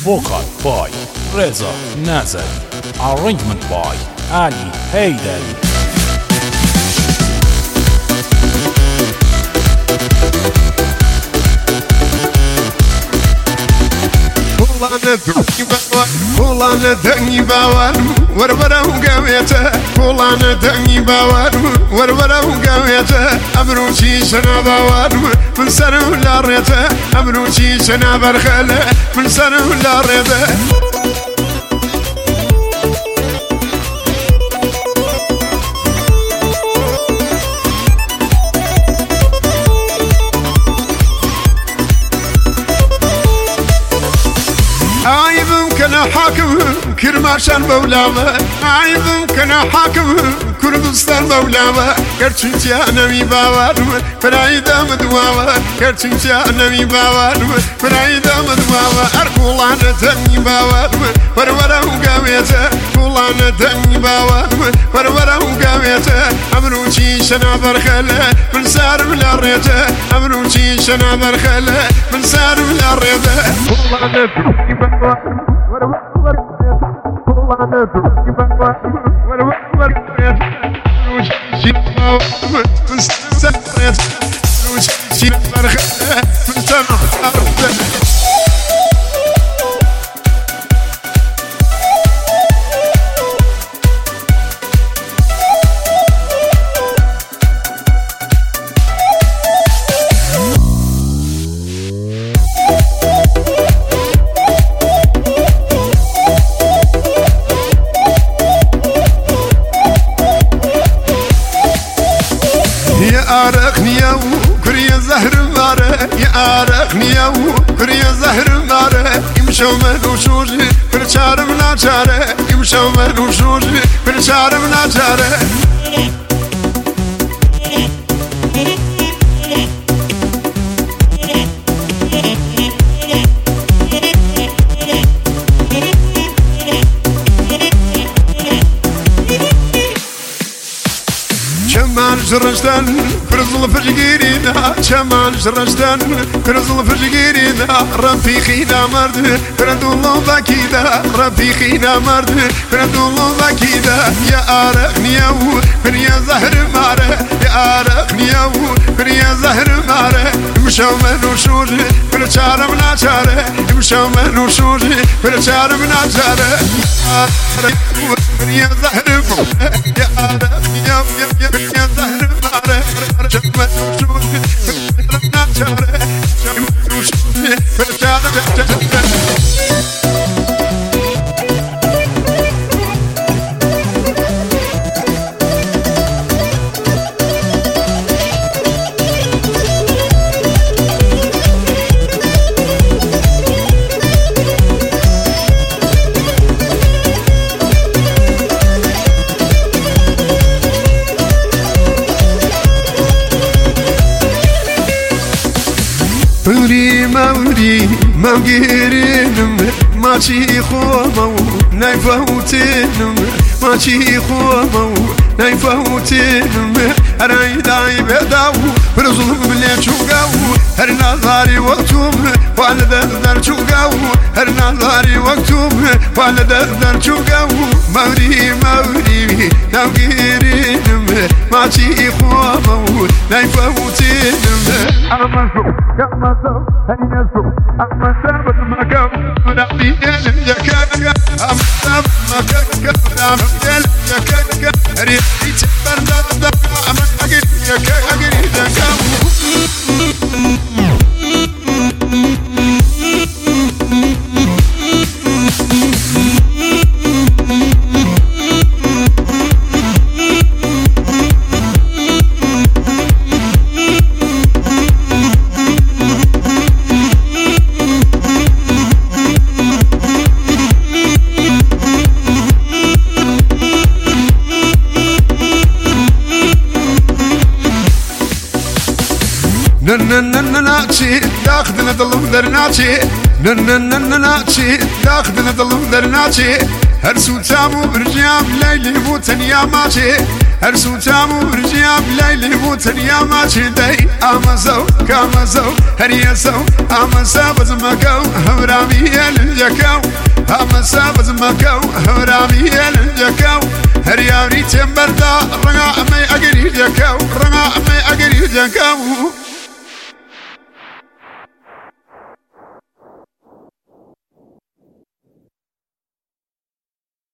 Vocal by Reza Nazari. Arrangement by Ali Haydari. Kulağına dönü bavar, var vara ugavete. Kulağına dönü bavar, var vara ugavete. Amruçi sana bavar, من سنه لاريته أمروشي سنا برخله من سنه لاريته عايبم كنا حاكم كرماشان مولاما عايبم كنا حاكم كردستان مولاما كرتشنتي أنمي باوارم فرايدا مدواوا كرتشنتي أنمي باوارم فرايدا مدواوا أركولانا تني باوارم ورورا وقاويتا كولانا تني باوارم ورورا وقاويتا أمروشي شنا برخله من سار بلا ريتا أمروشي شنا برخله من سار بلا ريتا كولانا تني باوارم أرقني يا كريا زهر ماره يا أرقني يا كريا زهر ماره يمشوا من وشوجي برشار من عشاره يمشوا من وشوجي برشار من عشاره كمان جرجتن كرزل فجيرينا كمان جرجتن كرزل فجيرينا رفيقينا مرد كردو الله بكيدا رفيقينا مرد كردو الله بكيدا يا أرقني يا كريا زهر ماره يا أرقني يا كريا زهر ماره يمشوا من وشوجي برشار من عشاره يمشوا من وشوجي برشار من عشاره كريا زهر ماره يا أرقني يا كريا زهر ماره جمع وشوجي من عشاره جمع وشوجي برشار من عشاره موري موجيرينم ماشي خومو نايفوتينم ماشي خومو نايفوتينم رايداي بداو برزوم بلي شوغاو هر نظاري وقتوم وعلى دردر شوغاو هر نظاري وقتوم وعلى دردر شوغاو موري موجيرينم ماشي خومو نايفوتينم أمسو كمسو هنيسو أمسو مكو نبي الجكاكا أمسو مكو نبي الجكاكا ريحي تبرد أمسو الجكاكا ننننناتشي داخدنا ظلم درناتشي ننننناتشي داخدنا ظلم درناتشي هرسو تامو برجيام ليلي موتن يا ماشي هرسو تامو برجيام ليلي موتن يا ماشي داي أمزو كامزو هريسو أمزو بزمكو همرامي جكاو هم سابز مكاو هرامي الجكاو هرياري تمبردا رنا مي أجري جكاو رنا مي أجري جكاو